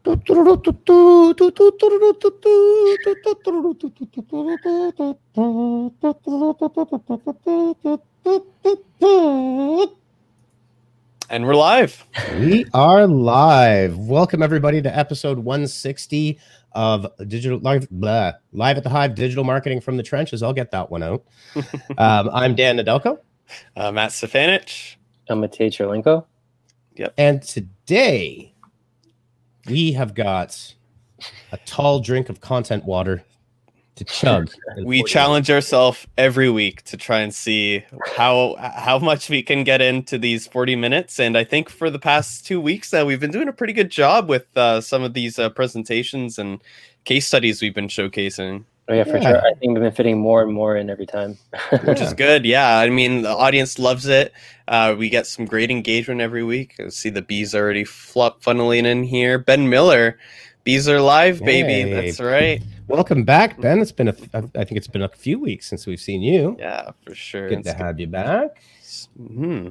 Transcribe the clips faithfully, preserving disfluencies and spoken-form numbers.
And we're live. We are live. Welcome everybody to episode one sixty of Digital Live, blah, Live at the Hive, Digital Marketing from the Trenches. I'll get that one out. um, I'm Dan Nedelko. Uh, Matt Stefanich. I'm Matej Cherlenko. Yep. And today we have got a tall drink of content water to chug. We challenge ourselves every week to try and see how how much we can get into these forty minutes. And I think for the past two weeks that uh, we've been doing a pretty good job with uh, some of these uh, presentations and case studies we've been showcasing. Oh yeah, for yeah. sure. I think we've been fitting more and more in every time. Which is good. Yeah. I mean, the audience loves it. Uh, we get some great engagement every week. I see the bees already flop funneling in here. Ben Miller, bees are live, baby. Hey. That's right. Welcome back, Ben. It's been a, I think it's been a few weeks since we've seen you. Yeah, for sure. Good it's to good. have you back. Mm-hmm.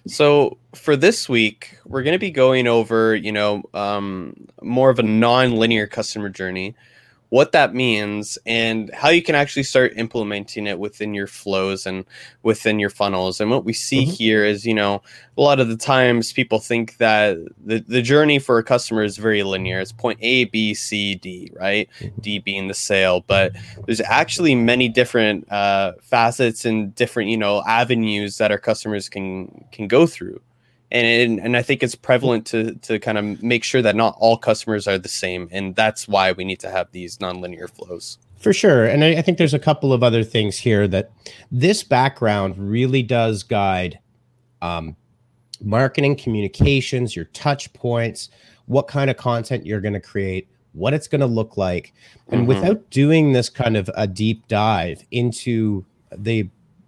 So for this week, we're going to be going over, you know, um, more of a non-linear customer journey, what that means, and how you can actually start implementing it within your flows and within your funnels. And what we see mm-hmm. here is, you know, a lot of the times people think that the, the journey for a customer is very linear. It's point A, B, C, D, right? Mm-hmm. D being the sale. But there's actually many different uh, facets and different, you know, avenues that our customers can can go through. And, and I think it's prevalent to to kind of make sure that not all customers are the same. And that's why we need to have these nonlinear flows. For sure. And I, I think there's a couple of other things here that this background really does guide um, marketing, communications, your touch points, what kind of content you're going to create, what it's going to look like. And mm-hmm. without doing this kind of a deep dive into the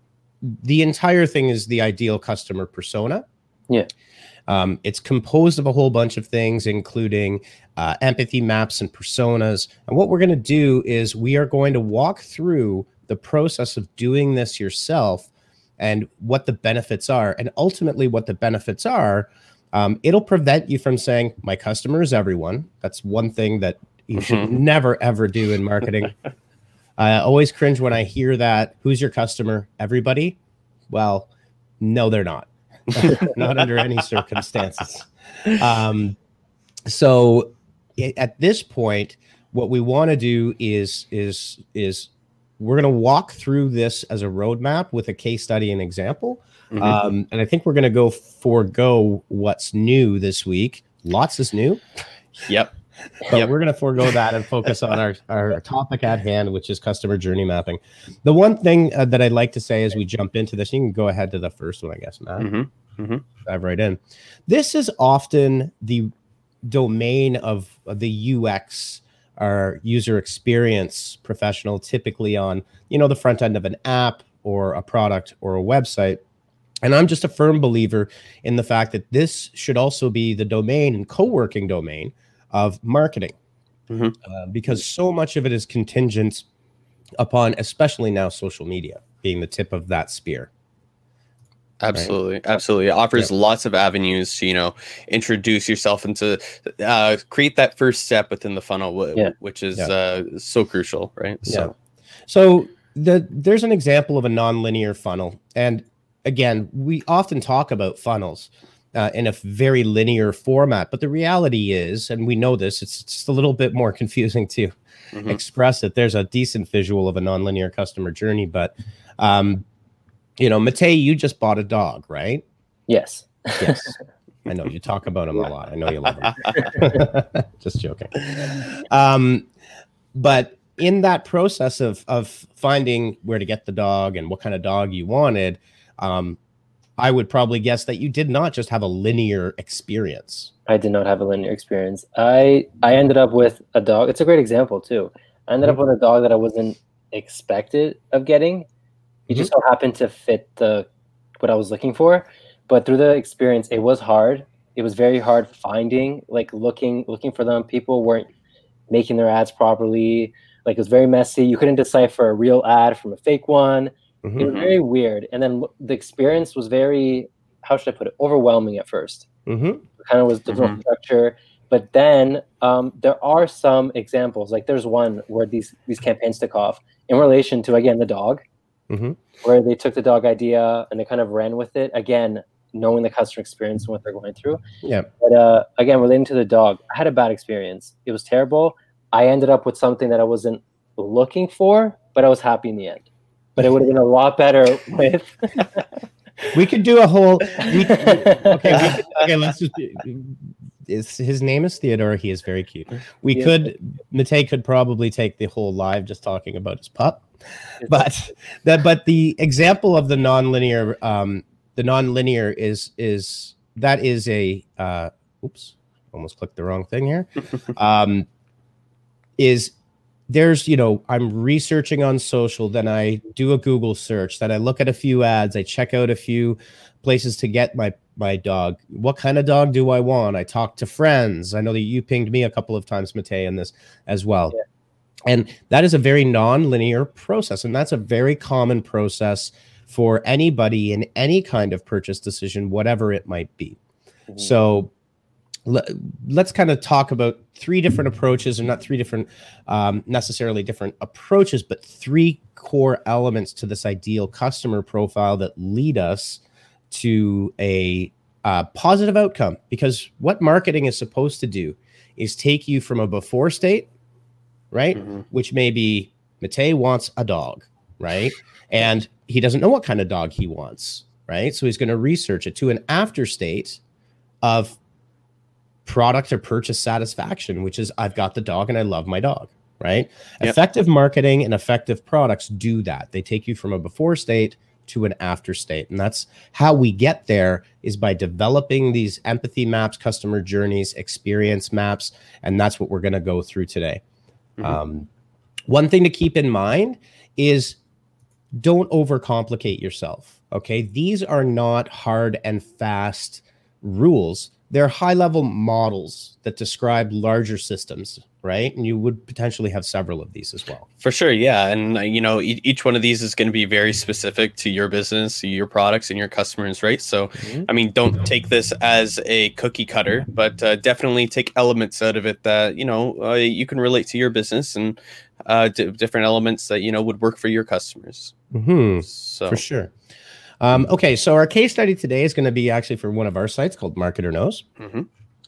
the entire thing is the ideal customer persona. Yeah. Um, it's composed of a whole bunch of things, including uh, empathy maps and personas. And what we're going to do is we are going to walk through the process of doing this yourself and what the benefits are. And ultimately what the benefits are, um, it'll prevent you from saying, my customer is everyone. That's one thing that you should mm-hmm. never, ever do in marketing. I always cringe when I hear that. Who's your customer? Everybody? Well, no, they're not. Not under any circumstances. Um, so it, at this point, what we want to do is is is we're going to walk through this as a roadmap with a case study and example. Mm-hmm. Um, and I think we're going to go forego what's new this week. Lots is new. Yep. But yep. we're going to forego that and focus on our, our topic at hand, which is customer journey mapping. The one thing uh, that I'd like to say as we jump into this, you can go ahead to the first one, I guess, Matt. Mm-hmm. Mm-hmm. Dive right in. This is often the domain of the U X or user experience professional, typically on, you know, the front end of an app or a product or a website. And I'm just a firm believer in the fact that this should also be the domain and co-working domain of marketing, mm-hmm. uh, because so much of it is contingent upon, especially now, social media being the tip of that spear. Absolutely. Right? Absolutely. It offers yeah. lots of avenues to, you know, introduce yourself and to uh, create that first step within the funnel, w- yeah. which is yeah. uh, so crucial, right? So, yeah. so the, there's an example of a nonlinear funnel. And again, we often talk about funnels Uh, in a very linear format. But the reality is, and we know this, it's just a little bit more confusing to mm-hmm. express it. There's a decent visual of a nonlinear customer journey. But, um, you know, Matej, you just bought a dog, right? Yes. Yes. I know you talk about him a lot. I know you love him. Just joking. Um, but in that process of, of finding where to get the dog and what kind of dog you wanted, um, I would probably guess that you did not just have a linear experience. I did not have a linear experience. I I ended up with a dog. It's a great example too. I ended mm-hmm. up with a dog that I wasn't expected of getting. It mm-hmm. just so happened to fit the what I was looking for. But through the experience, it was hard. It was very hard finding, like looking looking for them. People weren't making their ads properly. Like it was very messy. You couldn't decipher a real ad from a fake one. Mm-hmm. It was very weird. And then the experience was very, how should I put it, overwhelming at first. Mm-hmm. It kind of was the mm-hmm. structure. But then um, there are some examples. Like there's one where these these campaigns took off in relation to, again, the dog, mm-hmm. where they took the dog idea and they kind of ran with it. Again, knowing the customer experience and what they're going through. Yeah. But uh, again, relating to the dog, I had a bad experience. It was terrible. I ended up with something that I wasn't looking for, but I was happy in the end. But it would have been a lot better with. We could do a whole. We, okay, we could, okay. Let's just. Is his name is Theodore. He is very cute. We Yes. could. Matei could probably take the whole live just talking about his pup, but that. But the example of the nonlinear. Um, the nonlinear is is that is a. Uh, oops, almost clicked the wrong thing here. Um, is. There's, you know, I'm researching on social, then I do a Google search, then I look at a few ads, I check out a few places to get my my dog. What kind of dog do I want? I talk to friends. I know that you pinged me a couple of times, Matei, in this as well. Yeah. And that is a very non-linear process. And that's a very common process for anybody in any kind of purchase decision, whatever it might be. Mm-hmm. So let's kind of talk about three different approaches, or not three different um, necessarily different approaches, but three core elements to this ideal customer profile that lead us to a uh, positive outcome. Because what marketing is supposed to do is take you from a before state, right? Mm-hmm. Which may be Matei wants a dog, right? And he doesn't know what kind of dog he wants, right? So he's going to research it, to an after state of product or purchase satisfaction, which is I've got the dog and I love my dog, right? Yep. Effective marketing and effective products do that. They take you from a before state to an after state. And that's how we get there, is by developing these empathy maps, customer journeys, experience maps. And that's what we're going to go through today. Mm-hmm. Um, one thing to keep in mind is don't overcomplicate yourself. Okay. These are not hard and fast rules. They're high-level models that describe larger systems, right? And you would potentially have several of these as well. For sure, yeah. And, uh, you know, e- each one of these is going to be very specific to your business, your products, and your customers, right? So, mm-hmm. I mean, don't take this as a cookie cutter, but uh, definitely take elements out of it that, you know, uh, you can relate to your business, and uh, d- different elements that, you know, would work for your customers. Mm-hmm. So. For sure. Um, okay, so our case study today is going to be actually for one of our sites called Marketer Knows. Mm-hmm.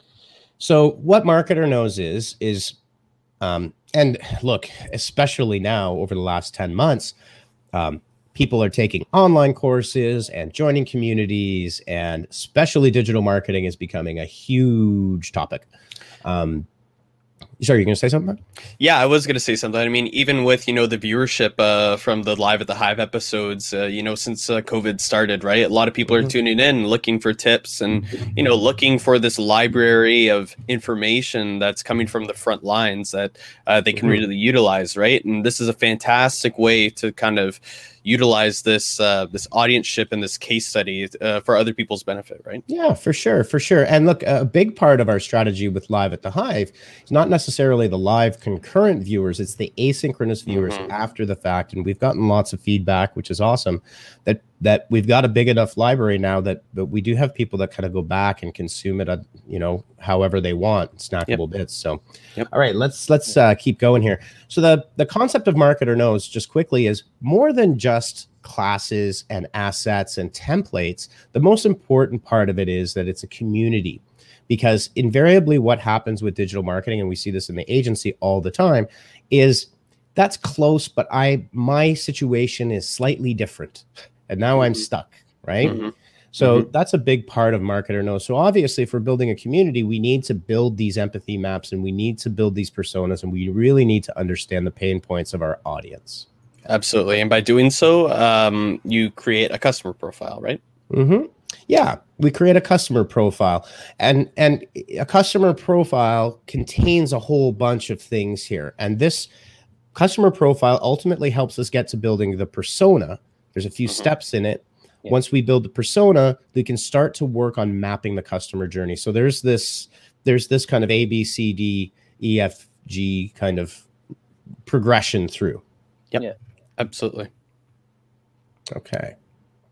So what Marketer Knows is, is, um, and look, especially now over the last ten months, um, people are taking online courses and joining communities, and especially digital marketing is becoming a huge topic. Um, Sorry, you're going to say something? Yeah, I was going to say something. I mean, even with, you know, the viewership uh, from the Live at the Hive episodes, uh, you know, since uh, COVID started, right? A lot of people mm-hmm. are tuning in, looking for tips and, you know, looking for this library of information that's coming from the front lines that uh, they can mm-hmm. really utilize, right? And this is a fantastic way to kind of utilize this uh, this audienceship and this case study uh, for other people's benefit, right? Yeah, for sure, for sure. And look, a big part of our strategy with Live at the Hive is not necessarily the live concurrent viewers, it's the asynchronous viewers mm-hmm. after the fact. And we've gotten lots of feedback, which is awesome, that that we've got a big enough library now that, that we do have people that kind of go back and consume it, uh, you know, however they want, snackable yep. bits. So, yep. all right, let's let's uh, keep going here. So the the concept of Marketer Knows, just quickly, is more than just classes and assets and templates. The most important part of it is that it's a community, because invariably what happens with digital marketing, and we see this in the agency all the time, is that's close, but I my situation is slightly different. And now mm-hmm. I'm stuck, right? Mm-hmm. So mm-hmm. that's a big part of Marketer Knows. So obviously, if we're building a community, we need to build these empathy maps, and we need to build these personas, and we really need to understand the pain points of our audience. Absolutely. And by doing so, um, you create a customer profile, right? Mm-hmm. Yeah, we create a customer profile. And, and a customer profile contains a whole bunch of things here. And this customer profile ultimately helps us get to building the persona. There's a few mm-hmm. steps in it. Yeah. Once we build the persona, we can start to work on mapping the customer journey. So there's this, there's this kind of A, B, C, D, E, F, G kind of progression through. Yep. Yeah, absolutely. Okay.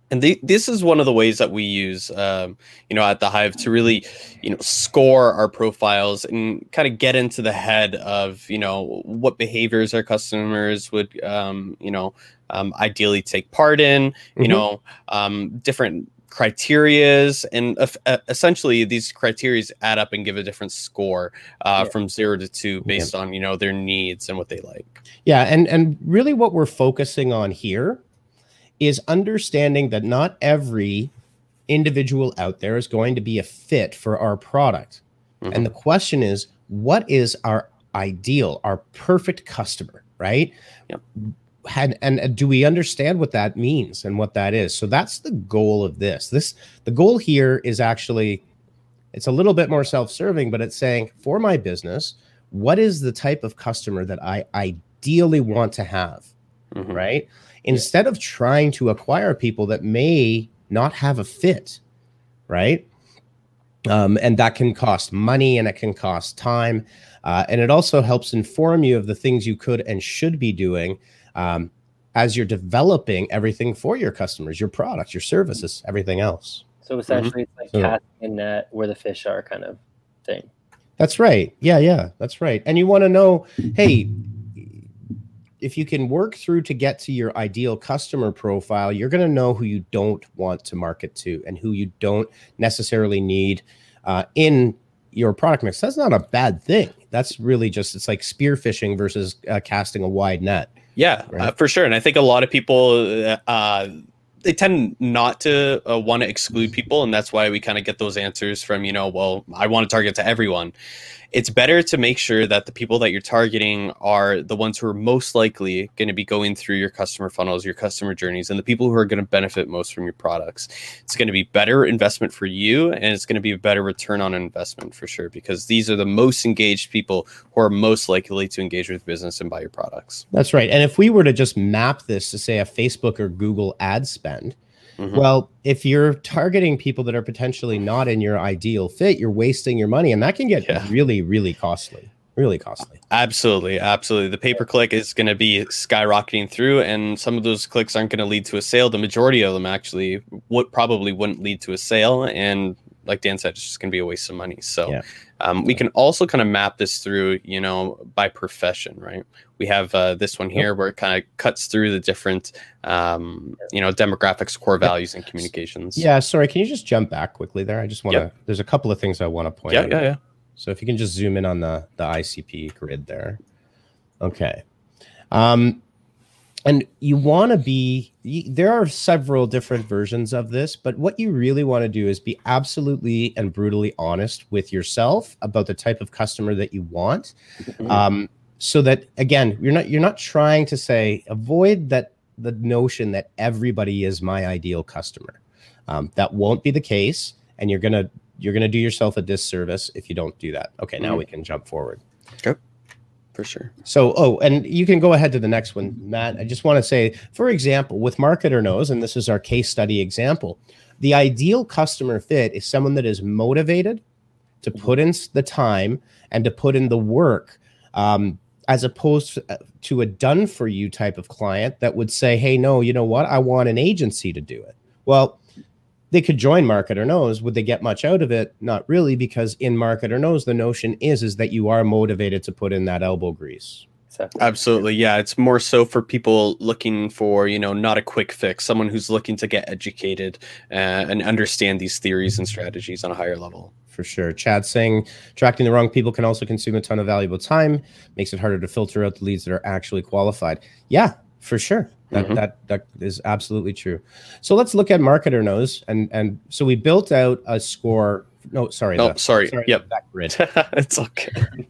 And the, this is one of the ways that we use, um, you know, at the Hive to really, you know, score our profiles and kind of get into the head of, you know, what behaviors our customers would, um, you know, um, ideally take part in, you mm-hmm. know, um, different criterias, and uh, essentially these criterias add up and give a different score uh, yeah. from zero to two based yeah. on, you know, their needs and what they like. Yeah, and and really what we're focusing on here is understanding that not every individual out there is going to be a fit for our product. Mm-hmm. And the question is, what is our ideal, our perfect customer, right? Yep. And, and do we understand what that means and what that is? So that's the goal of this. This the goal here is actually, it's a little bit more self-serving, but it's saying, for my business, what is the type of customer that I ideally want to have, mm-hmm. right? Instead of trying to acquire people that may not have a fit, right? Um, and that can cost money and it can cost time. Uh, and it also helps inform you of the things you could and should be doing um, as you're developing everything for your customers, your products, your services, everything else. So essentially mm-hmm. it's like so, casting a net where the fish are kind of thing. That's right. Yeah, yeah, that's right. And you want to know, hey, if you can work through to get to your ideal customer profile, you're going to know who you don't want to market to and who you don't necessarily need uh, in your product mix. That's not a bad thing. That's really just, it's like spearfishing versus uh, casting a wide net. Yeah, right? uh, for sure. And I think a lot of people, uh, they tend not to uh, want to exclude people. And that's why we kind of get those answers from, you know, well, I want to target to everyone. It's better to make sure that the people that you're targeting are the ones who are most likely going to be going through your customer funnels, your customer journeys, and the people who are going to benefit most from your products. It's going to be better investment for you, and it's going to be a better return on investment for sure, because these are the most engaged people who are most likely to engage with business and buy your products. That's right. And if we were to just map this to, say, a Facebook or Google ad spend, mm-hmm. well, if you're targeting people that are potentially not in your ideal fit, you're wasting your money, and that can get yeah. really, really costly, really costly. Absolutely. Absolutely. The pay-per-click is going to be skyrocketing through, and some of those clicks aren't going to lead to a sale. The majority of them actually would probably wouldn't lead to a sale. And like Dan said, it's just going to be a waste of money. So yeah. um, we can also kind of map this through, you know, by profession, right? We have uh, this one here yep. where it kind of cuts through the different, um, you know, demographics, core values, and communications. Yeah. Sorry. Can you just jump back quickly there? I just want to, yep. there's a couple of things I want to point yeah, out. Yeah, yeah. So if you can just zoom in on the, the I C P grid there. Okay. Um, and you want to be, there are several different versions of this, but what you really want to do is be absolutely and brutally honest with yourself about the type of customer that you want. Mm-hmm. Um, so that, again, you're not, you're not trying to say, avoid that, the notion that everybody is my ideal customer. Um, that won't be the case. And you're going to, you're going to do yourself a disservice if you don't do that. Okay. Now mm-hmm. we can jump forward. Okay. For sure. So, oh, and you can go ahead to the next one, Matt. I just want to say, for example, with Marketer Knows, and this is our case study example, the ideal customer fit is someone that is motivated to put in the time and to put in the work, um, as opposed to a done for you type of client that would say, hey, no, you know what? I want an agency to do it. Well, they could join Marketer Knows. Would they get much out of it? Not really, because in Marketer Knows, the notion is, is that you are motivated to put in that elbow grease. Absolutely. Yeah. It's more so for people looking for, you know, not a quick fix, someone who's looking to get educated uh, and understand these theories and strategies on a higher level. For sure. Chad saying attracting the wrong people can also consume a ton of valuable time, makes it harder to filter out the leads that are actually qualified. Yeah, for sure. That, mm-hmm. that that is absolutely true. So let's look at Marketer Knows. And and so we built out a score. No, sorry. Oh, the, sorry. sorry. Yep. That grid. It's okay.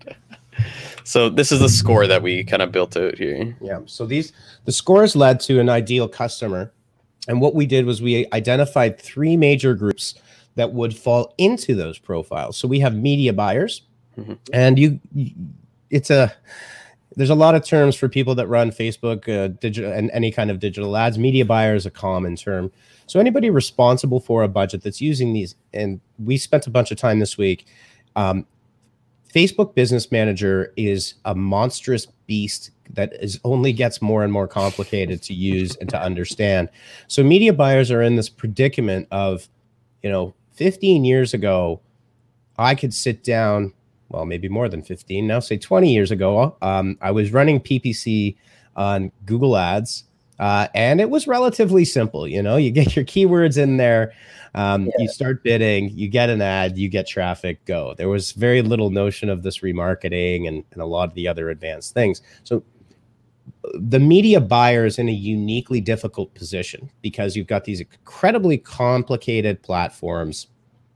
So this is the score that we kind of built out here. Yeah. So these the scores led to an ideal customer. And what we did was we identified three major groups that would fall into those profiles. So we have media buyers, mm-hmm. and you, you it's a there's a lot of terms for people that run Facebook, uh, digital, and any kind of digital ads. Media buyer is a common term. So anybody responsible for a budget that's using these, and we spent a bunch of time this week um, Facebook Business Manager is a monstrous beast that is only gets more and more complicated to use and to understand. So media buyers are in this predicament of, you know, fifteen years ago, I could sit down, well, maybe more than fifteen, now say twenty years ago, um, I was running P P C on Google Ads, uh, and it was relatively simple. You know, you get your keywords in there, um, yeah. you start bidding, you get an ad, you get traffic, go. There was very little notion of this remarketing and, and a lot of the other advanced things. So the media buyer is in a uniquely difficult position because you've got these incredibly complicated platforms.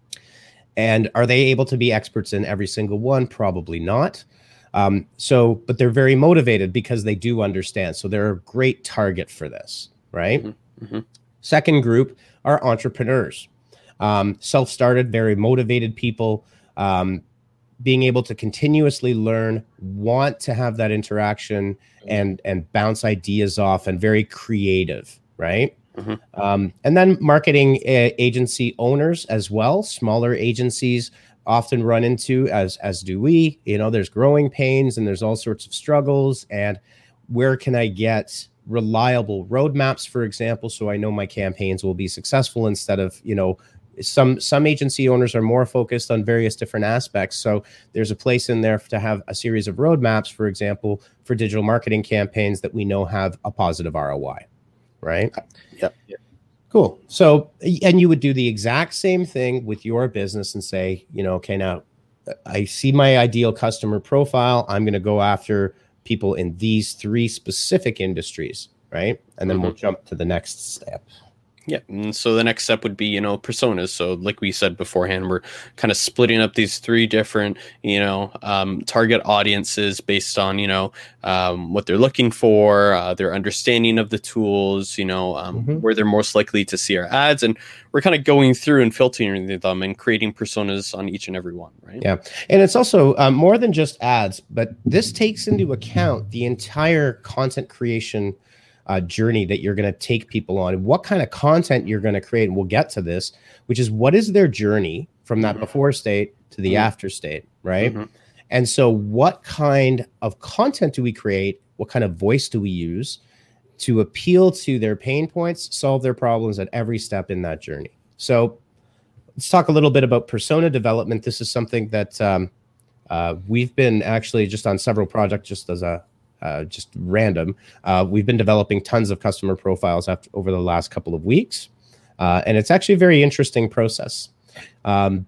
And are they able to be experts in every single one? Probably not. Um, so, but they're very motivated because they do understand. So they're a great target for this, right? Mm-hmm. Mm-hmm. Second group are entrepreneurs, um, self-started, very motivated people, um, being able to continuously learn, want to have that interaction and, and bounce ideas off, and very creative, right? Mm-hmm. Um, and then marketing uh, agency owners as well. Smaller agencies often run into, as as do we, you know, there's growing pains and there's all sorts of struggles. And where can I get reliable roadmaps, for example, so I know my campaigns will be successful, instead of, you know, some some agency owners are more focused on various different aspects. So there's a place in there to have a series of roadmaps, for example, for digital marketing campaigns that we know have a positive R O I. Right? Yep. Yep. Cool. So, and you would do the exact same thing with your business and say, you know, okay, now I see my ideal customer profile. I'm going to go after people in these three specific industries, right? And then mm-hmm. we'll jump to the next step. Yeah. And so the next step would be, you know, personas. So like we said beforehand, we're kind of splitting up these three different, you know, um, target audiences based on, you know, um, what they're looking for, uh, their understanding of the tools, you know, um, mm-hmm. where they're most likely to see our ads. And we're kind of going through and filtering them and creating personas on each and every one, right? Yeah. And it's also um, more than just ads, but this takes into account the entire content creation Uh, journey that you're going to take people on, what kind of content you're going to create. And we'll get to this, which is what is their journey from that mm-hmm. before state to the mm-hmm. after state, right? Mm-hmm. And so what kind of content do we create? What kind of voice do we use to appeal to their pain points, solve their problems at every step in that journey? So let's talk a little bit about persona development. This is something that um, uh, we've been actually just on several projects, just as a Uh, just random. Uh, we've been developing tons of customer profiles after, over the last couple of weeks. Uh, and it's actually a very interesting process. Um,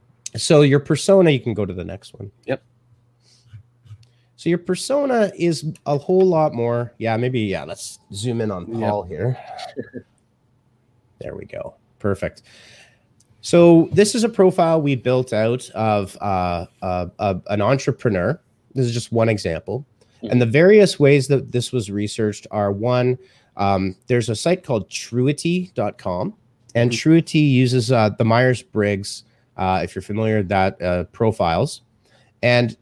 so your persona, you can go to the next one. Yep. So your persona is a whole lot more. Yeah, maybe, yeah, let's zoom in on Paul yep. here. There we go. Perfect. So this is a profile we built out of uh, uh, uh, an entrepreneur. This is just one example. And the various ways that this was researched are, one, um, there's a site called Truity dot com, and mm-hmm. Truity uses uh, the Myers-Briggs, uh, if you're familiar with that, uh, profiles. And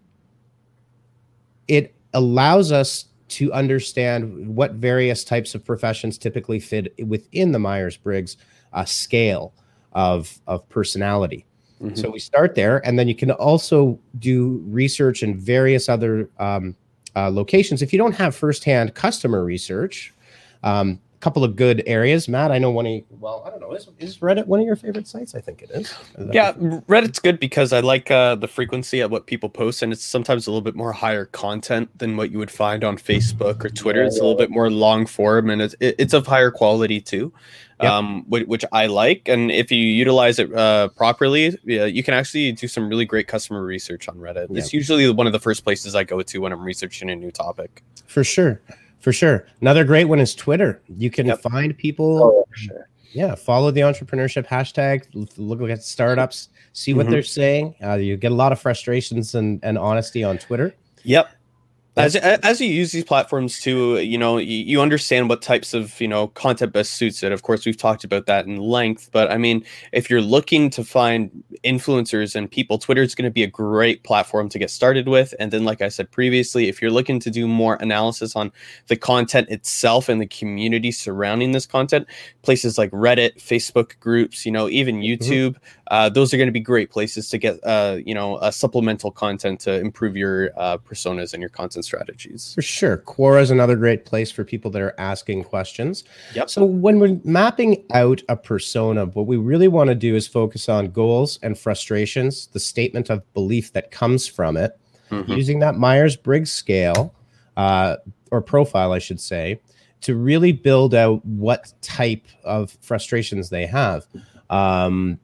it allows us to understand what various types of professions typically fit within the Myers-Briggs uh, scale of, of personality. Mm-hmm. So we start there, and then you can also do research in various other um Uh, locations. If you don't have firsthand customer research, um, a couple of good areas. Matt, I know one of you, well, I don't know, is, is Reddit one of your favorite sites? I think it is. is yeah, Reddit's good because I like uh, the frequency of what people post, and it's sometimes a little bit more higher content than what you would find on Facebook or Twitter. Yeah, it's yeah. a little bit more long form, and it's it, it's of higher quality too. Yep. Um, which, which I like, and if you utilize it uh, properly, yeah, you can actually do some really great customer research on Reddit. Yep. It's usually one of the first places I go to when I'm researching a new topic. For sure, for sure. Another great one is Twitter. You can yep. find people. Oh, for sure. Yeah, follow the entrepreneurship hashtag. Look at startups, see what mm-hmm. they're saying. Uh, you get a lot of frustrations and, and honesty on Twitter. Yep. As as you use these platforms too, you know, you, you understand what types of, you know, content best suits it. Of course, we've talked about that in length, but I mean, if you're looking to find influencers and people, Twitter is going to be a great platform to get started with. And then, like I said previously, if you're looking to do more analysis on the content itself and the community surrounding this content, places like Reddit, Facebook groups, you know, even YouTube, uh, those are going to be great places to get, uh, you know, uh, supplemental content to improve your uh, personas and your content strategies. For sure. Quora is another great place for people that are asking questions. Yep. So when we're mapping out a persona, what we really want to do is focus on goals and frustrations, the statement of belief that comes from it, mm-hmm. using that Myers-Briggs scale, uh, or profile, I should say, to really build out what type of frustrations they have. Um,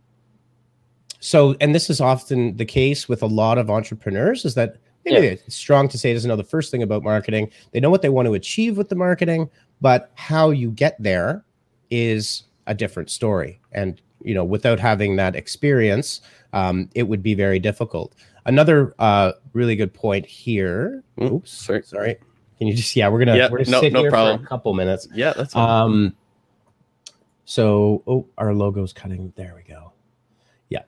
so, and this is often the case with a lot of entrepreneurs, is that maybe yeah. it's strong to say doesn't know the first thing about marketing. They know what they want to achieve with the marketing, but how you get there is a different story. And, you know, without having that experience, um, it would be very difficult. Another uh, really good point here. Oops, sorry. sorry. Can you just, yeah, we're going yeah, we're gonna no, sit no here problem. for a couple minutes. Yeah, that's fine. Um, so, oh, our logo's cutting. There we go. Yeah.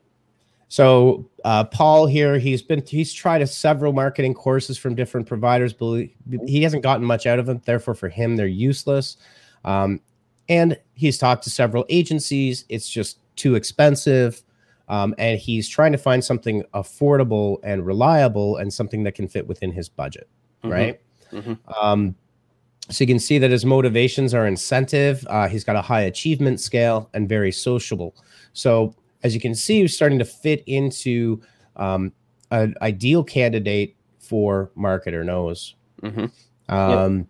So uh, Paul here, he's been, he's tried a several marketing courses from different providers, but he hasn't gotten much out of them. Therefore, for him, they're useless. Um, and he's talked to several agencies. It's just too expensive. Um, and he's trying to find something affordable and reliable and something that can fit within his budget, mm-hmm. right? Mm-hmm. Um, so you can see that his motivations are incentive. Uh, he's got a high achievement scale and very sociable. So as you can see, he's starting to fit into um, an ideal candidate for Marketer Knows. Mm-hmm. Um,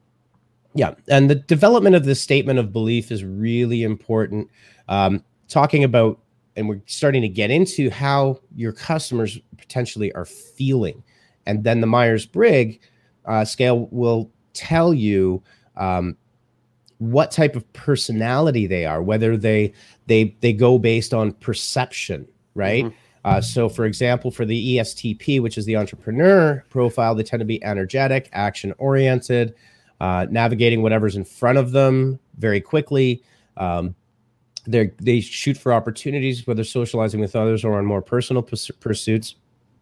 yep. Yeah, and the development of the statement of belief is really important. Um, talking about, and we're starting to get into how your customers potentially are feeling. And then the Myers-Briggs uh, scale will tell you um, what type of personality they are, whether they they they go based on perception, right? Mm-hmm. Uh, so, for example, for the E S T P, which is the entrepreneur profile, they tend to be energetic, action-oriented, uh, navigating whatever's in front of them very quickly. Um, they they shoot for opportunities, whether socializing with others or on more personal purs- pursuits.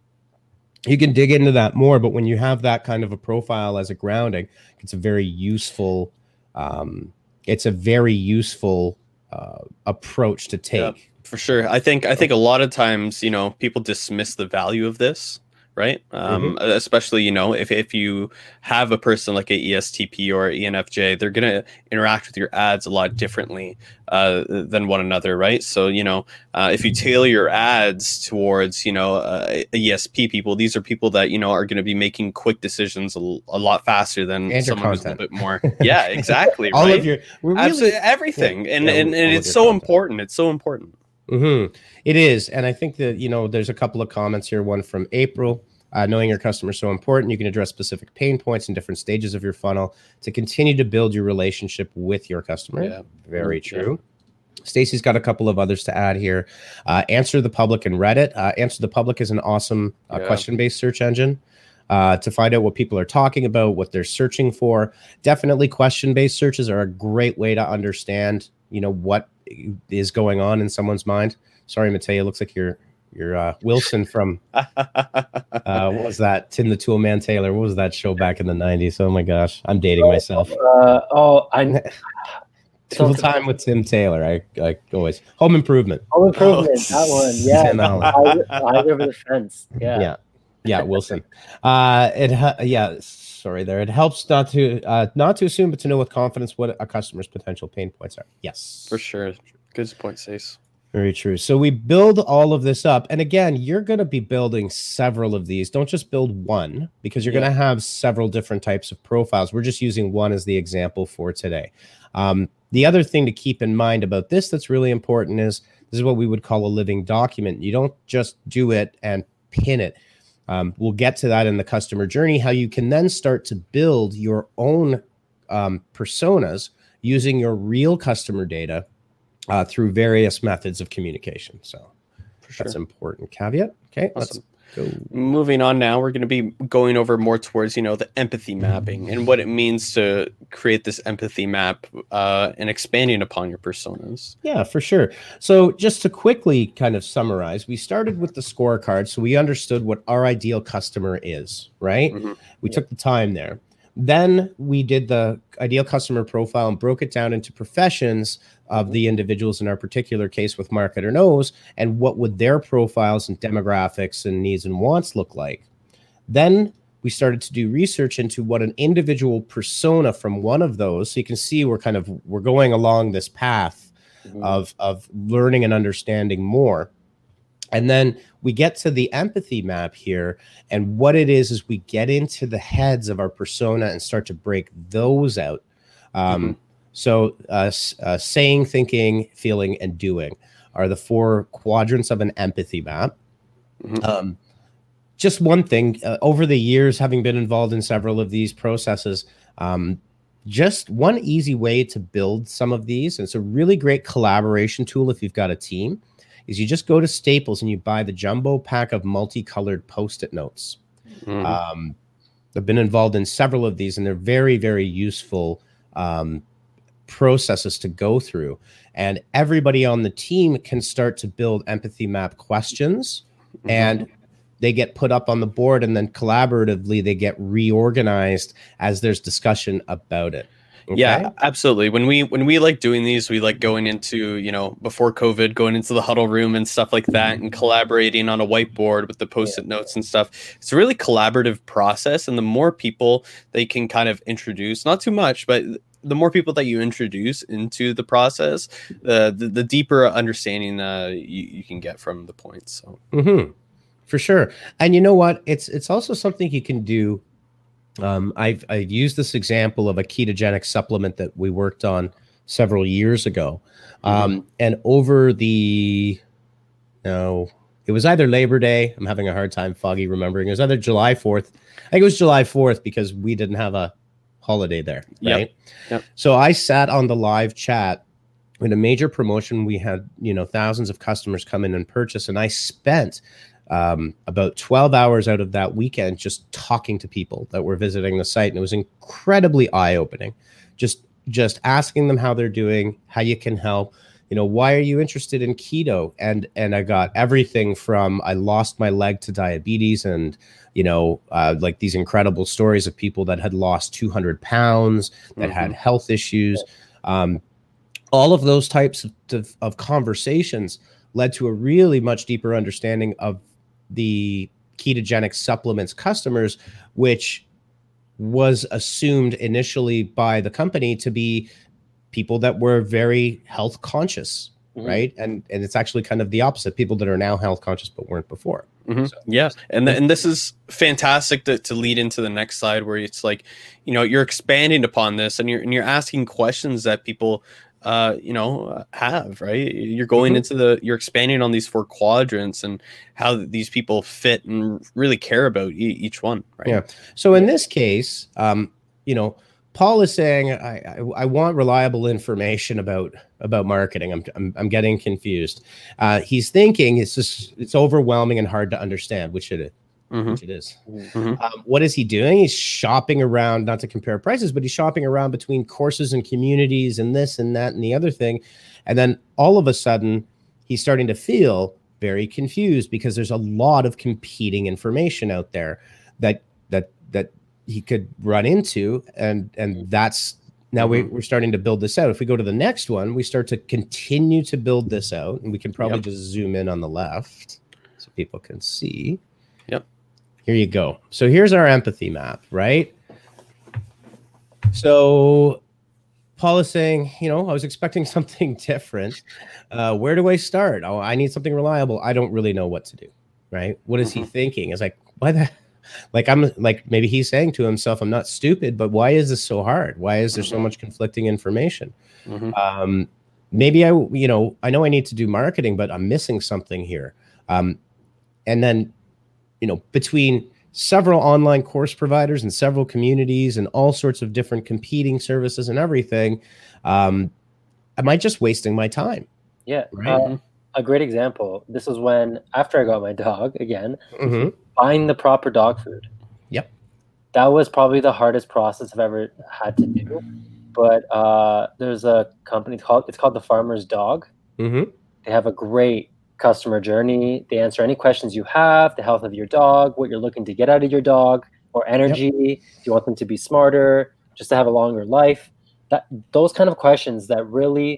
You can dig into that more, but when you have that kind of a profile as a grounding, it's a very useful, um, it's a very useful uh, approach to take. Yeah, for sure. I think I think a lot of times, you know, people dismiss the value of this, right? Um, mm-hmm. Especially, you know, if, if you have a person like a E S T P or E N F J, they're going to interact with your ads a lot differently uh, than one another, right? So, you know, uh, if you tailor your ads towards, you know, uh, E S P people, these are people that, you know, are going to be making quick decisions a, a lot faster than and someone who's a little bit more. Yeah, exactly. All right? of your, we're really, Absolutely, everything. Yeah, and, yeah, and, and it's so content. important. It's so important. Mm-hmm. It is. And I think that, you know, there's a couple of comments here, one from April. Uh, knowing your customer is so important. You can address specific pain points in different stages of your funnel to continue to build your relationship with your customer. Yeah. Very true. Yeah. Stacy's got a couple of others to add here. Uh, Answer the Public and Reddit. Uh, Answer the Public is an awesome uh, yeah. question-based search engine uh, to find out what people are talking about, what they're searching for. Definitely question-based searches are a great way to understand, you know, what is going on in someone's mind. Sorry, Mateo, looks like you're You're uh, Wilson from, uh, what was that? Tim the Tool Man Taylor. What was that show back in the nineties? Oh my gosh, I'm dating myself. Uh, oh, I Tool Time with Tim Taylor. I, I always Home Improvement. Home Improvement. Oh. That one. Yeah. I, I over the fence. Yeah. Yeah. Yeah. Wilson. Uh, it. Yeah. Sorry. There. It helps not to uh, not to assume, but to know with confidence what a customer's potential pain points are. Yes. For sure. Good point, Stace. Very true. So we build all of this up. And again, you're going to be building several of these. Don't just build one, because you're yeah. going to have several different types of profiles. We're just using one as the example for today. Um, the other thing to keep in mind about this that's really important is this is what we would call a living document. You don't just do it and pin it. Um, we'll get to that in the customer journey, how you can then start to build your own um, personas using your real customer data Uh, through various methods of communication. So sure. That's an important caveat. Okay, awesome. Let's go. Moving on now, we're going to be going over more towards, you know, the empathy mapping and what it means to create this empathy map uh, and expanding upon your personas. Yeah, for sure. So just to quickly kind of summarize, we started with the scorecard. So we understood what our ideal customer is, right? Mm-hmm. We yeah. took the time there. Then we did the ideal customer profile and broke it down into professions of the individuals in our particular case with Marketer Knows, and what would their profiles and demographics and needs and wants look like. Then we started to do research into what an individual persona from one of those. So you can see we're kind of we're going along this path mm-hmm. of of learning and understanding more. And then we get to the empathy map here. And what it is, is we get into the heads of our persona and start to break those out. Um, mm-hmm. So uh, uh, saying, thinking, feeling, and doing are the four quadrants of an empathy map. Mm-hmm. Um, just one thing, uh, over the years, having been involved in several of these processes, um, just one easy way to build some of these, and it's a really great collaboration tool if you've got a team, is you just go to Staples and you buy the jumbo pack of multicolored Post-it notes. Mm-hmm. Um, I've been involved in several of these, and they're very, very useful um, processes to go through. And everybody on the team can start to build empathy map questions, mm-hmm. and they get put up on the board, and then collaboratively they get reorganized as there's discussion about it. Okay. Yeah, absolutely. When we when we like doing these, we like going into, you know, before COVID, going into the huddle room and stuff like that, and collaborating on a whiteboard with the Post-it yeah. notes and stuff. It's a really collaborative process, and the more people they can kind of introduce, not too much, but the more people that you introduce into the process, uh, the the deeper understanding uh, you, you can get from the points. So. Mm-hmm. For sure. And you know what? It's it's also something you can do. Um, I've, I've used this example of a ketogenic supplement that we worked on several years ago. Um, mm-hmm. And over the, no, it was either Labor Day. I'm having a hard time foggy remembering. It was either July fourth. I think it was July fourth because we didn't have a holiday there. Right. Yep. Yep. So I sat on the live chat in a major promotion. We had, you know, thousands of customers come in and purchase. And I spent Um, about twelve hours out of that weekend just talking to people that were visiting the site, and it was incredibly eye-opening. Just just asking them how they're doing, how you can help. You know, why are you interested in keto? And and I got everything from I lost my leg to diabetes, and you know, uh, like these incredible stories of people that had lost two hundred pounds, that mm-hmm. had health issues. Um, all of those types of, of, of conversations led to a really much deeper understanding of the ketogenic supplements customers, which was assumed initially by the company to be people that were very health conscious, mm-hmm. right? And and it's actually kind of the opposite, people that are now health conscious but weren't before. Mm-hmm. So, yeah. And th- and this is fantastic to, to lead into the next slide, where it's like, you know, you're expanding upon this, and you're and you're asking questions that people uh, you know, have, right? You're going mm-hmm. into the, you're expanding on these four quadrants and how these people fit and really care about e- each one, right? Yeah. So in this case, um, you know, Paul is saying, I, I, I want reliable information about, about marketing. I'm, I'm, I'm getting confused. Uh, he's thinking it's just, it's overwhelming and hard to understand, which it is. Mm-hmm. Which it is. Mm-hmm. Um, what is he doing? He's shopping around, not to compare prices, but he's shopping around between courses and communities and this and that and the other thing. And then all of a sudden, he's starting to feel very confused because there's a lot of competing information out there that that that he could run into. And and that's now we, we're starting to build this out. If we go to the next one, we start to continue to build this out, and we can probably yep. just zoom in on the left so people can see. Yep. Here you go. So here's our empathy map, right? So Paul is saying, you know, I was expecting something different. Uh, where do I start? Oh, I need something reliable. I don't really know what to do, right? What is mm-hmm. he thinking? It's like, why the, like, I'm like, maybe he's saying to himself, I'm not stupid, but why is this so hard? Why is there so much conflicting information? Mm-hmm. Um, maybe I, you know, I know I need to do marketing, but I'm missing something here. Um, and then, you know, between several online course providers and several communities and all sorts of different competing services and everything, um, am I just wasting my time? Yeah. Right? Uh, a great example. This was when, after I got my dog again, mm-hmm. buying the proper dog food. Yep. That was probably the hardest process I've ever had to do. But uh, there's a company called, it's called The Farmer's Dog. Mm-hmm. They have a great customer journey. They answer any questions you have, the health of your dog, what you're looking to get out of your dog, or energy. Yep. Do you want them to be smarter, just to have a longer life? That those kind of questions that really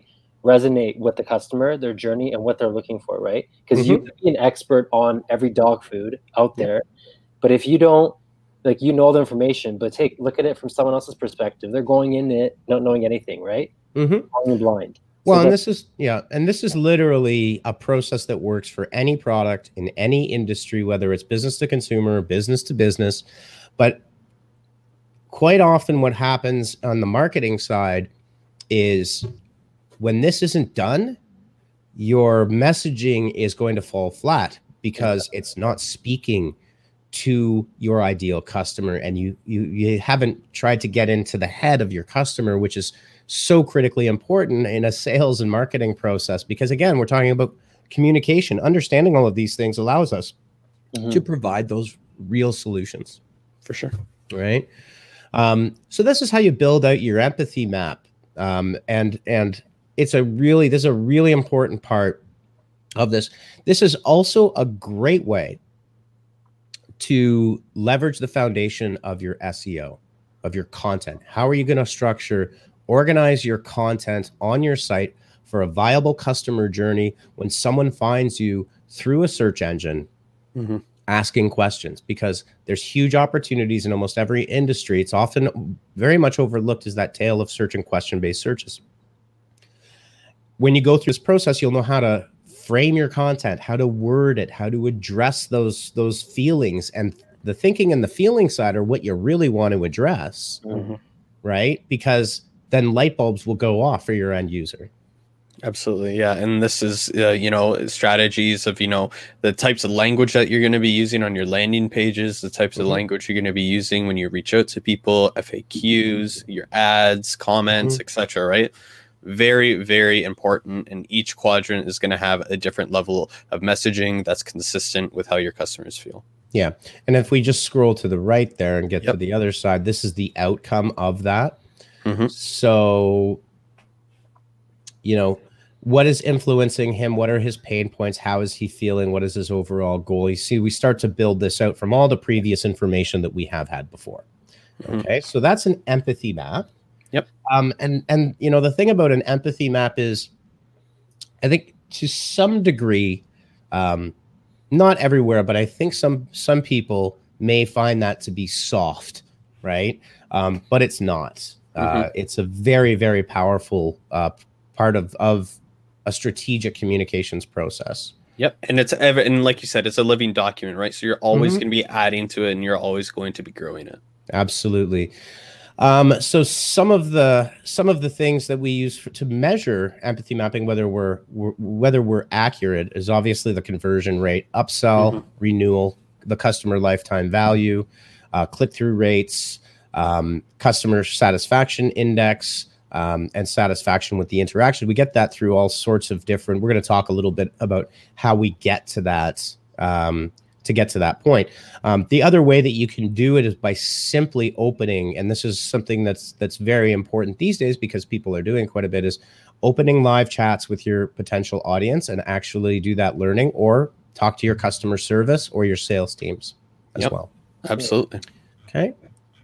resonate with the customer, their journey, and what they're looking for, right? Because mm-hmm. you can be an expert on every dog food out there, yeah. but if you don't, like, you know all the information, but take look at it from someone else's perspective. They're going in it not knowing anything, right? Mm-hmm. Going blind. Well, so and this is yeah, and this is literally a process that works for any product in any industry, whether it's business to consumer, business to business. But quite often, what happens on the marketing side is when this isn't done, your messaging is going to fall flat because it's not speaking to your ideal customer, and you you you haven't tried to get into the head of your customer, which is so critically important in a sales and marketing process. Because again, we're talking about communication. Understanding all of these things allows us mm-hmm. to provide those real solutions. For sure. Right. Um, so this is how you build out your empathy map. Um, and and it's a really, this is a really important part of this. This is also a great way to leverage the foundation of your S E O, of your content. How are you going to structure, organize your content on your site for a viable customer journey when someone finds you through a search engine mm-hmm. asking questions? Because there's huge opportunities in almost every industry. It's often very much overlooked as that tail of search and question-based searches. When you go through this process, you'll know how to frame your content, how to word it, how to address those those feelings. And the thinking and the feeling side are what you really want to address, mm-hmm. right? Because then light bulbs will go off for your end user. Absolutely. Yeah. And this is, uh, you know, strategies of, you know, the types of language that you're going to be using on your landing pages, the types mm-hmm. of language you're going to be using when you reach out to people, F A Qs, your ads, comments, mm-hmm. et cetera, right? Very, very important. And each quadrant is going to have a different level of messaging that's consistent with how your customers feel. Yeah. And if we just scroll to the right there and get yep. to the other side, this is the outcome of that. Mm-hmm. So, you know, what is influencing him? What are his pain points? How is he feeling? What is his overall goal? You see, we start to build this out from all the previous information that we have had before. Mm-hmm. Okay. So that's an empathy map. Yep. Um, and, and, you know, the thing about an empathy map is, I think to some degree, um, not everywhere, but I think some, some people may find that to be soft, right? Um, but it's not. Mm-hmm. Uh, it's a very, very powerful uh, part of, of a strategic communications process. Yep. And it's ever, and like you said, it's a living document, right? So you're always mm-hmm. going to be adding to it, and you're always going to be growing it. Absolutely. Um, so some of the some of the things that we use for, to measure empathy mapping, whether we're, we're whether we're accurate, is obviously the conversion rate, upsell, mm-hmm. renewal, the customer lifetime value, uh, click-through rates, um, customer satisfaction index, um, and satisfaction with the interaction. We get that through all sorts of different. We're going to talk a little bit about how we get to that. Um, to get to that point. Um, the other way that you can do it is by simply opening, and this is something that's that's very important these days because people are doing quite a bit, is opening live chats with your potential audience and actually do that learning, or talk to your customer service or your sales teams as yep, well. Absolutely. Okay.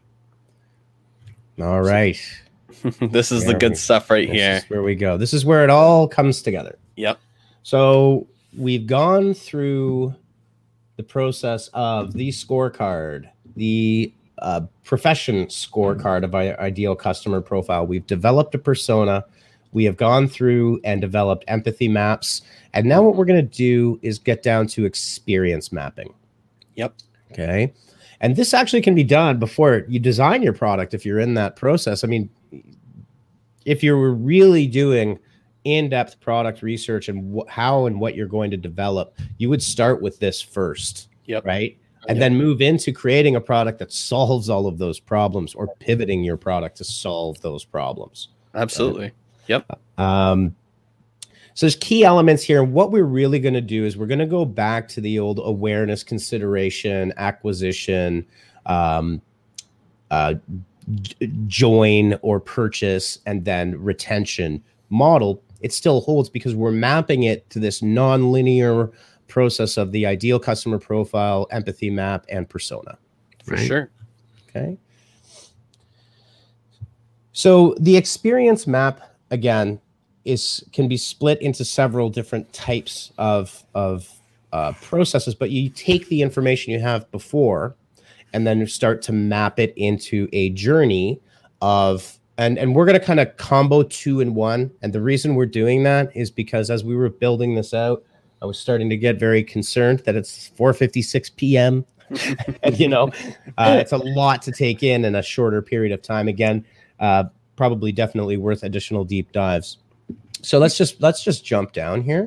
All right. This is there the good we, stuff right this here. Is where we go. This is where it all comes together. Yep. So we've gone through the process of the scorecard, the uh, profession scorecard of our ideal customer profile. We've developed a persona. We have gone through and developed empathy maps. And now what we're going to do is get down to experience mapping. Yep. Okay. And this actually can be done before you design your product if you're in that process. I mean, if you were really doing in-depth product research and wh- how and what you're going to develop, you would start with this first, yep. right? And yep. then move into creating a product that solves all of those problems, or pivoting your product to solve those problems. Absolutely. Right? Yep. Um, so there's key elements here. What we're really going to do is we're going to go back to the old awareness, consideration, acquisition, um, uh, j- join or purchase, and then retention model. It still holds because we're mapping it to this non-linear process of the ideal customer profile, empathy map, and persona. For right? sure. Okay. So the experience map, again, is can be split into several different types of of uh, processes, but you take the information you have before and then start to map it into a journey of, and, and we're going to kind of combo two in one. And the reason we're doing that is because as we were building this out, I was starting to get very concerned that it's four fifty-six p.m. and, you know, uh, it's a lot to take in in a shorter period of time. Again, uh, probably definitely worth additional deep dives. So let's just, let's just jump down here.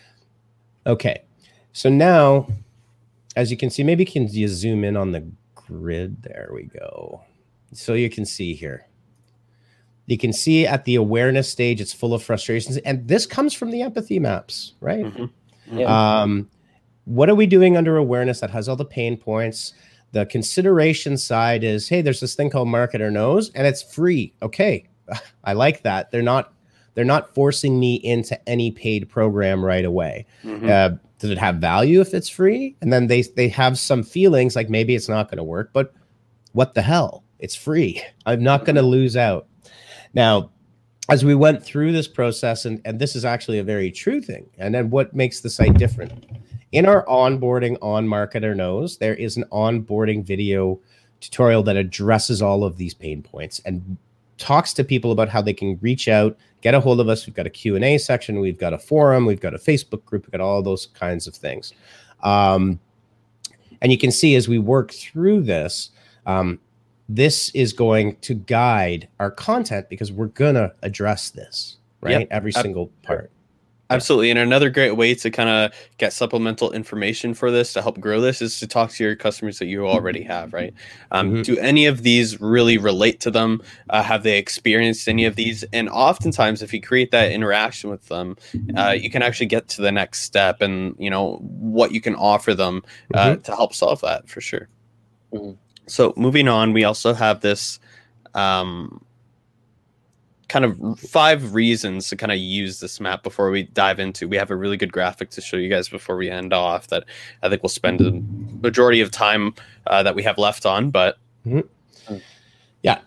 Okay. So now, as you can see, maybe can you zoom in on the grid? There we go. So you can see here. You can see at the awareness stage, it's full of frustrations. And this comes from the empathy maps, right? Mm-hmm. Yeah. Um, what are we doing under awareness that has all the pain points? The consideration side is, hey, there's this thing called Marketer Knows, and it's free. Okay, I like that. They're not they're not forcing me into any paid program right away. Mm-hmm. Uh, does it have value if it's free? And then they they have some feelings like maybe it's not going to work, but what the hell? It's free. I'm not going to lose out. Now, as we went through this process, and, and this is actually a very true thing, and then what makes the site different? In our onboarding on Marketer Knows, there is an onboarding video tutorial that addresses all of these pain points and talks to people about how they can reach out, get a hold of us. We've got a Q and A section. We've got a forum. We've got a Facebook group. We've got all those kinds of things. Um, and you can see as we work through this, um, this is going to guide our content because we're going to address this, right? Yep. Every single part. Absolutely. And another great way to kind of get supplemental information for this to help grow this is to talk to your customers that you already have, right? Um, mm-hmm. Do any of these really relate to them? Uh, have they experienced any of these? And oftentimes, if you create that interaction with them, uh, you can actually get to the next step and, you know, what you can offer them uh, mm-hmm. to help solve that for sure. Mm-hmm. So moving on, we also have this um, kind of five reasons to kind of use this map before we dive into. We have a really good graphic to show you guys before we end off that I think we'll spend the majority of time uh, that we have left on. But mm-hmm. yeah.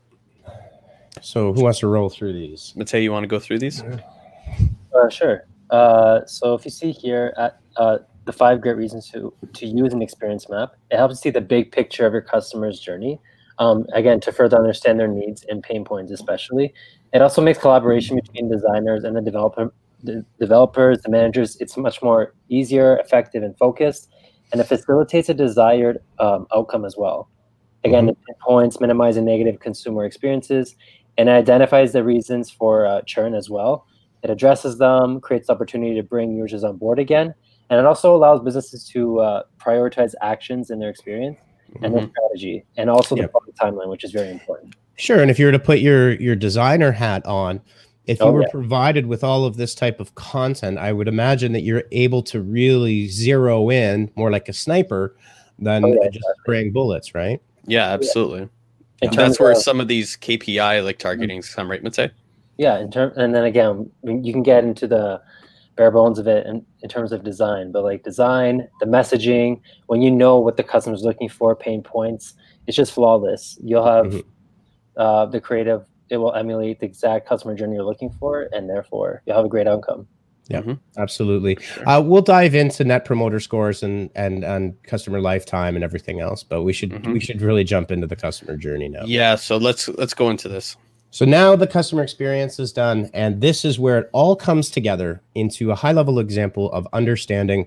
So who wants to roll through these? Matej, you want to go through these? Uh, sure. Uh, so if you see here at uh, the five great reasons to, to use an experience map, it helps you see the big picture of your customer's journey. Um, again, to further understand their needs and pain points, especially. It also makes collaboration between designers and the developer, the developers, the managers. It's much more easier, effective, and focused, and it facilitates a desired um, outcome as well. Again, mm-hmm. it pinpoints, minimizing negative consumer experiences, and it identifies the reasons for uh, churn as well. It addresses them, creates the opportunity to bring users on board again, and it also allows businesses to uh, prioritize actions in their experience and their strategy, and also the yep. timeline, which is very important. Sure, and if you were to put your your designer hat on, if you oh, were yeah. provided with all of this type of content, I would imagine that you're able to really zero in more like a sniper than oh, yeah, just exactly. spraying bullets, right? Yeah, absolutely. Yeah. And that's where of, some of these K P I like targeting come, right, Matej? Yeah, in term, and then again, you can get into the bare bones of it in, in terms of design, but like design, the messaging, when you know what the customer's looking for, pain points, it's just flawless. You'll have mm-hmm. uh, the creative, it will emulate the exact customer journey you're looking for, and therefore you'll have a great outcome. Yeah, mm-hmm. absolutely. Sure. Uh, we'll dive into net promoter scores and, and, and customer lifetime and everything else, but we should, mm-hmm. we should really jump into the customer journey now. Yeah. So let's, let's go into this. So now the customer experience is done, and this is where it all comes together into a high-level example of understanding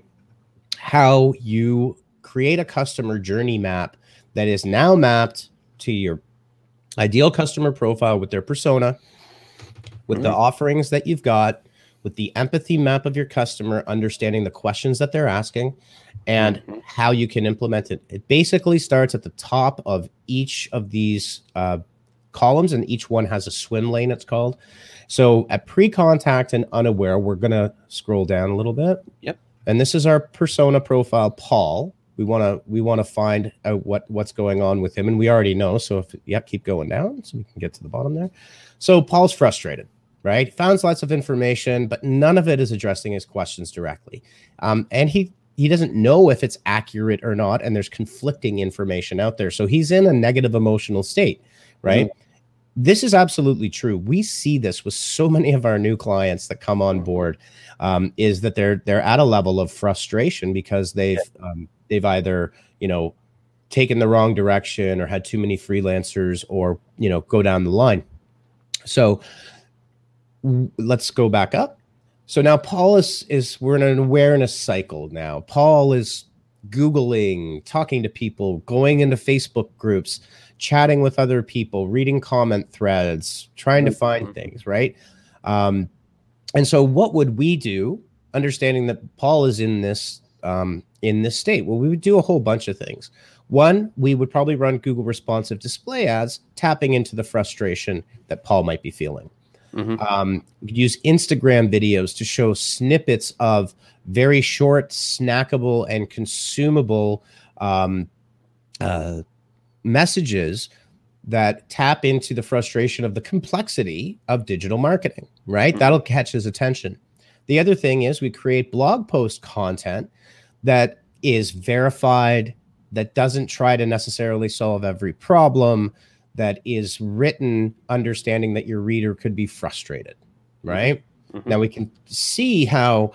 how you create a customer journey map that is now mapped to your ideal customer profile with their persona, with mm-hmm. the offerings that you've got, with the empathy map of your customer, understanding the questions that they're asking, and mm-hmm. how you can implement it. It basically starts at the top of each of these uh, columns, and each one has a swim lane, it's called. So at pre-contact and unaware, we're going to scroll down a little bit. Yep. And this is our persona profile, Paul. We want to we want to find out what what's going on with him, and we already know. So if yeah, keep going down so we can get to the bottom there. So Paul's frustrated, right? Found lots of information, but none of it is addressing his questions directly. Um, and he he doesn't know if it's accurate or not, and there's conflicting information out there. So he's in a negative emotional state, right? Mm-hmm. this is absolutely true. We see this with so many of our new clients that come on board, um, is that they're they're at a level of frustration because they've um, they've either, you know, taken the wrong direction or had too many freelancers, or, you know, go down the line. So w- let's go back up. So now Paul is is we're in an awareness cycle now. Paul is Googling, talking to people, going into Facebook groups, chatting with other people, reading comment threads, trying to find things, right? Um, and so what would we do, understanding that Paul is in this um, in this state? Well, we would do a whole bunch of things. One, we would probably run Google responsive display ads, tapping into the frustration that Paul might be feeling. Mm-hmm. Um, we could use Instagram videos to show snippets of very short, snackable, and consumable um, uh, messages that tap into the frustration of the complexity of digital marketing, right? Mm-hmm. That'll catch his attention. The other thing is we create blog post content that is verified, that doesn't try to necessarily solve every problem, that is written understanding that your reader could be frustrated, right? Mm-hmm. Now we can see how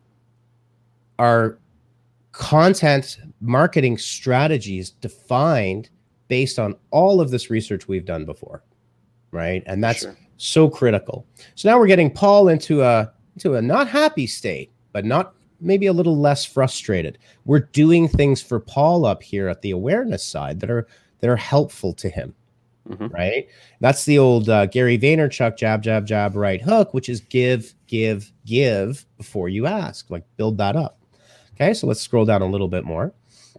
our content marketing strategy is defined based on all of this research we've done before, right? And that's sure. so critical. So now we're getting Paul into a into a not happy state, but not maybe a little less frustrated. We're doing things for Paul up here at the awareness side that are that are helpful to him. Mm-hmm. Right. That's the old uh, Gary Vaynerchuk jab, jab, jab, right hook, which is give, give, give before you ask, like build that up. Okay. So let's scroll down a little bit more.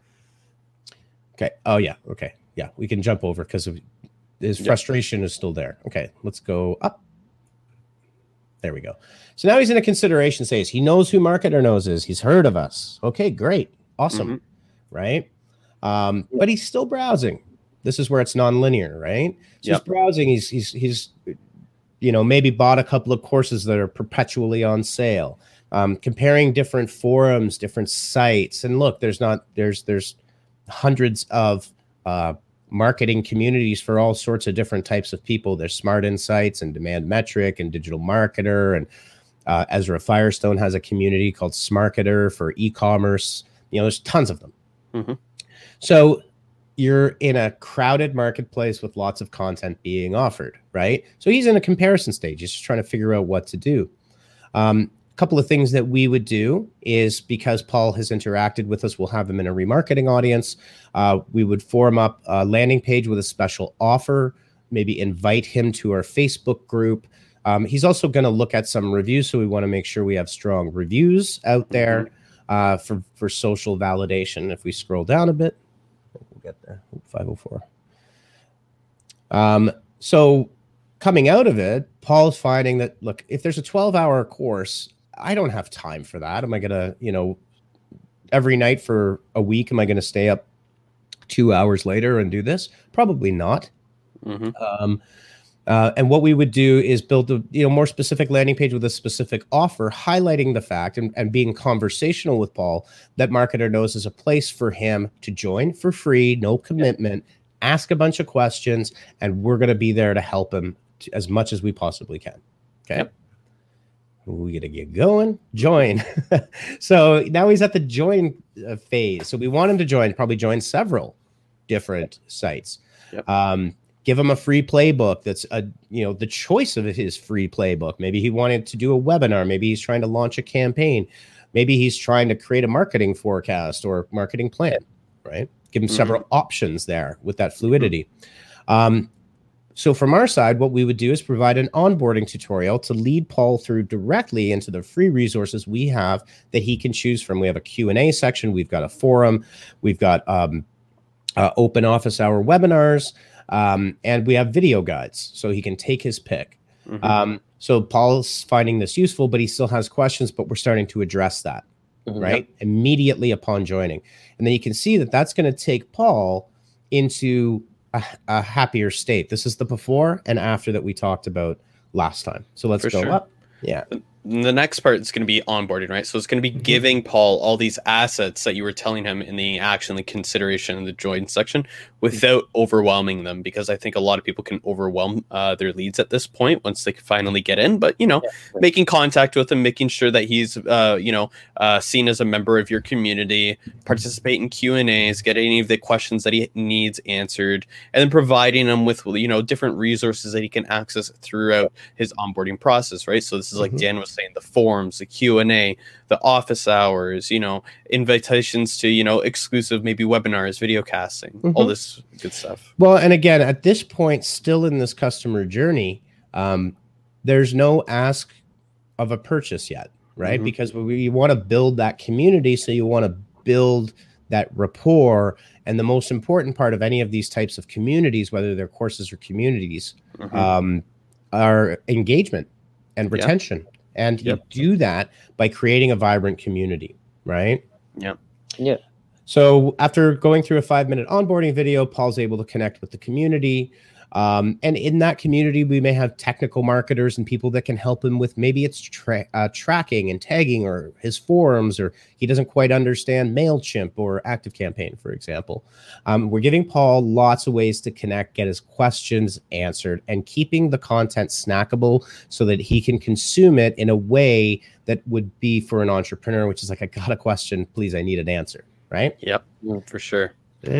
Okay. Oh, yeah. Okay. Yeah. We can jump over because his yep. frustration is still there. Okay. Let's go up. There we go. So now he's in a consideration phase. He knows who Marketer Knows is. He's heard of us. Okay. Great. Awesome. Mm-hmm. Right. Um, but he's still browsing. This is where it's nonlinear, right? So yep. he's browsing. He's he's he's, you know, maybe bought a couple of courses that are perpetually on sale. Um, comparing different forums, different sites, and look, there's not there's there's hundreds of uh, marketing communities for all sorts of different types of people. There's Smart Insights and Demand Metric and Digital Marketer, and uh, Ezra Firestone has a community called Smarketer for e-commerce. You know, there's tons of them. Mm-hmm. So you're in a crowded marketplace with lots of content being offered, right? So he's in a comparison stage. He's just trying to figure out what to do. Um, a couple of things that we would do is, because Paul has interacted with us, we'll have him in a remarketing audience. Uh, we would form up a landing page with a special offer, maybe invite him to our Facebook group. Um, he's also going to look at some reviews, so we want to make sure we have strong reviews out there uh, for, for social validation. If we scroll down a bit, we'll get there. five oh four. Um, so coming out of it, Paul's finding that, look, if there's a twelve hour course, I don't have time for that. Am I going to, you know, every night for a week, am I going to stay up two hours later and do this? Probably not. Mm-hmm. Um, uh, and what we would do is build a, you know, more specific landing page with a specific offer, highlighting the fact and, and being conversational with Paul that Marketer Knows is a place for him to join for free, no commitment, ask a bunch of questions, and we're going to be there to help him to, as much as we possibly can. Okay. Yep. We got to get going. Join. So now he's at the join uh, phase. So we want him to join, probably join several different sites. Yep. Um, give him a free playbook that's a, you know, the choice of his free playbook. Maybe he wanted to do a webinar. Maybe he's trying to launch a campaign. Maybe he's trying to create a marketing forecast or marketing plan, right? Give him mm-hmm. several options there with that fluidity. Mm-hmm. Um, So from our side, what we would do is provide an onboarding tutorial to lead Paul through directly into the free resources we have that he can choose from. We have a Q and A section. We've got a forum. We've got um, uh, open office hour webinars. Um, and we have video guides, so he can take his pick. Mm-hmm. Um, so Paul's finding this useful, but he still has questions, but we're starting to address that, mm-hmm. right? Yep. Immediately upon joining. And then you can see that that's going to take Paul into A, a happier state. This is the before and after that we talked about last time. So let's For go sure. up. Yeah. the next part is going to be onboarding, right? So it's going to be Mm-hmm. giving Paul all these assets that you were telling him in the action, the consideration, and the join section without overwhelming them, because I think a lot of people can overwhelm uh, their leads at this point once they finally get in. But, you know, Yeah. making contact with him, making sure that he's, uh, you know, uh, seen as a member of your community, participate in Q and A's, get any of the questions that he needs answered, and then providing him with, you know, different resources that he can access throughout his onboarding process, right? So this is like Mhm. Dan was saying, the forums, the Q and A, the office hours, you know, invitations to, you know, exclusive maybe webinars, video casting, all Mhm. this good stuff. Well, and again, at this point, still in this customer journey, um, there's no ask of a purchase yet, right? Mhm. Because we, we want to build that community. So you want to build that rapport. And the most important part of any of these types of communities, whether they're courses or communities, Mhm. um, are engagement and Yeah. retention. And you Yep. do that by creating a vibrant community, right? Yeah. Yeah. So after going through a five minute onboarding video, Paul's able to connect with the community. Um, and in that community, we may have technical marketers and people that can help him with maybe it's tra- uh, tracking and tagging or his forums, or he doesn't quite understand MailChimp or ActiveCampaign, for example. Um, we're giving Paul lots of ways to connect, get his questions answered, and keeping the content snackable so that he can consume it in a way that would be for an entrepreneur, which is like, I got a question, please, I need an answer, right? Yep. For sure.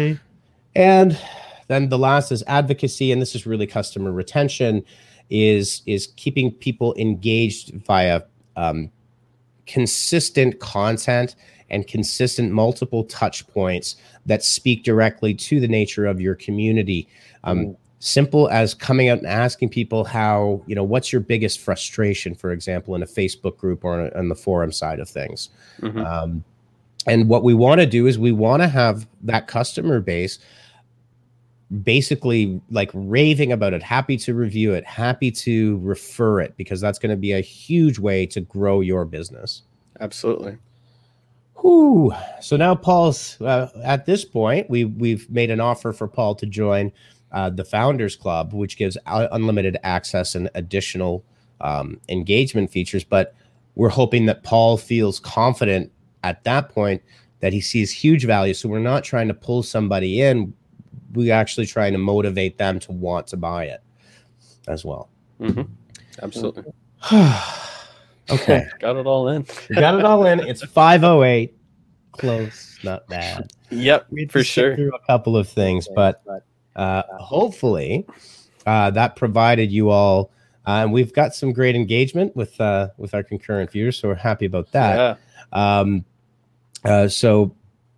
And then the last is advocacy, and this is really customer retention, is is keeping people engaged via um, consistent content and consistent multiple touch points that speak directly to the nature of your community. Um, Mm. Simple as coming out and asking people how, you know, what's your biggest frustration, for example, in a Facebook group or on the forum side of things. Mhm. Um, and what we want to do is we want to have that customer base basically like raving about it, happy to review it, happy to refer it, because that's going to be a huge way to grow your business. Absolutely. Whew. So now Paul's uh, at this point, we we've made an offer for Paul to join uh, the Founders Club, which gives uh, unlimited access and additional um, engagement features. But we're hoping that Paul feels confident at that point that he sees huge value. So we're not trying to pull somebody in. We're actually trying to motivate them to want to buy it as well. Mhm. Absolutely. Okay. Got it all in. We got it all in. It's five oh eight. Close, not bad. Yep, We had for to skip sure. through a couple of things, but uh, hopefully uh, that provided you all. Uh, and we've got some great engagement with uh, with our concurrent viewers, so we're happy about that. Yeah. Um, uh, so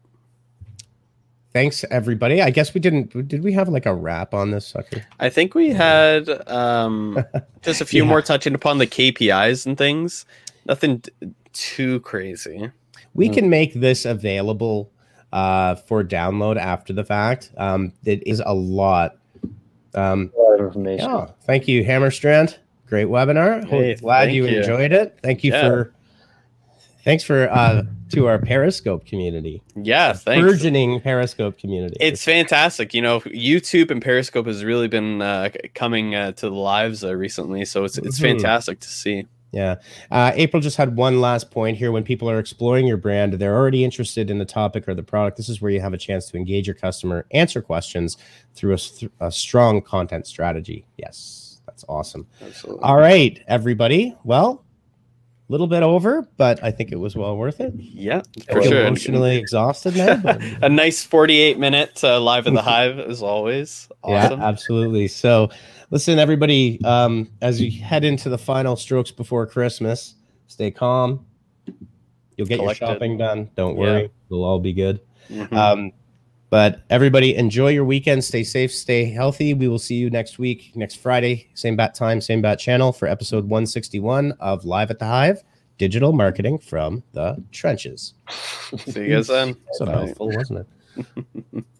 thanks, everybody. I guess we didn't. Did we have like a wrap on this sucker? I think we had um, just a few Yeah. more touching upon the K P Is and things. Nothing t- too crazy. We can make this available uh, for download after the fact. Um, it is a lot. Um, A lot of information. yeah. Thank you, Hammerstrand. Great webinar. Hey, Glad thank you, you. enjoyed it. Thank you Yeah. for. Thanks for uh, to our Periscope community, Yeah, thanks. burgeoning Periscope community. It's fantastic. You know, YouTube and Periscope has really been uh, c- coming uh, to the lives uh, recently, so it's it's Mhm. fantastic to see. Yeah. Uh, April just had one last point here. When people are exploring your brand, they're already interested in the topic or the product. This is where you have a chance to engage your customer, answer questions through a, st- a strong content strategy. Yes, that's awesome. Absolutely. All right, everybody. Well, a little bit over, but I think it was well worth it. Yeah, I for feel sure. emotionally exhausted now. But A nice forty-eight minute uh, live in the hive as always. Awesome. yeah, absolutely. So, listen, everybody, um, as you head into the final strokes before Christmas, stay calm. You'll get Collected. your shopping done. Don't Yeah. worry. It'll all be good. Mhm. Um, but everybody, enjoy your weekend. Stay safe. Stay healthy. We will see you next week, next Friday, same bat time, same bat channel for episode one sixty-one of Live at the Hive, digital marketing from the trenches. See you guys then. It's a Bye. mouthful, wasn't it?